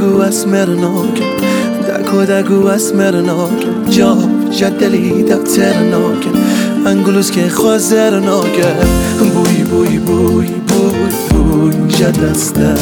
dagу asmernoke, dagu asmernoke, job jadeli dagternoke, angulus ke khazernoke, buy jadasta,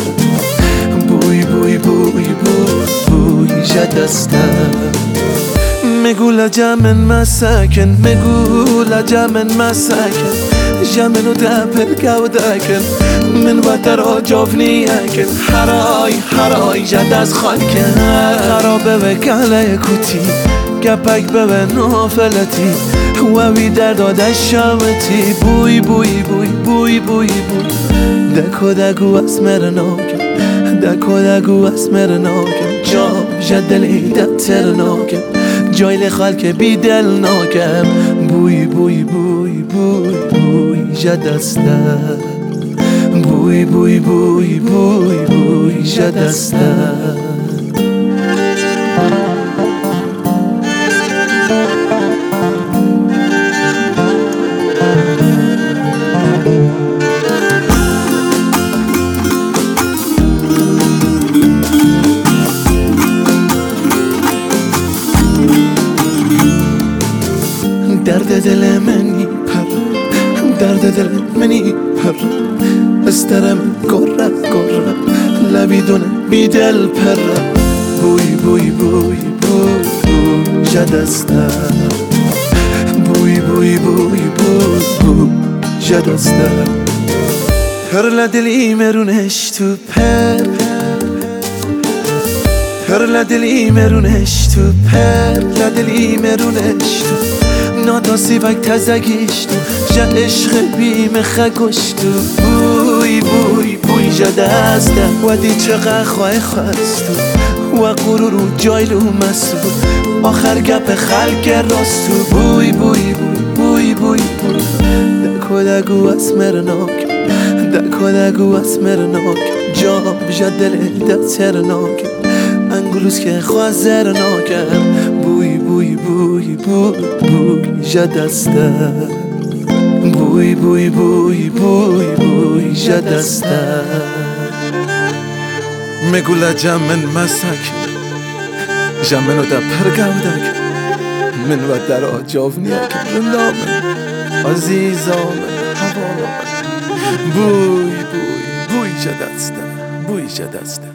buy jadasta. مگولا جمن مساکن مگولا جمن مساکن جمنو دبل گودکن من و در آجافنی اکن حرای جد از خالکن خرابه به گله کوتی گپک به نافلتی وی در داده شامتی بوی دگو اسمرناکن دگو اسمرناکن جام جدلی دترناکن جایل خلک بی دل ناکم بوی جدسته بوی جدسته درد دل منی پر درد دل منی پر استرم گره لبیدونه بی دل پر بوی جدسته بوی جدسته هر لدلی مرونش تو پر هر لدلی مرونش تو پر لدلی مرونش تو ناداسی وک تزگیشتو جا عشق بیم خگشتو بوی جدسته ودی چقدر خواستو و غرورو جایلو مسو آخر گپ خلق راستو بوی دگو اسمرناک دگو اسمرناک جام جدل دترناک انگلوس که خوازرناکم بوی جدسته بوی جدسته مگولا جمن مساکن جمنو دا پرگودک من و در آجاونیک رندامن عزیزامن هوامن بوی جدسته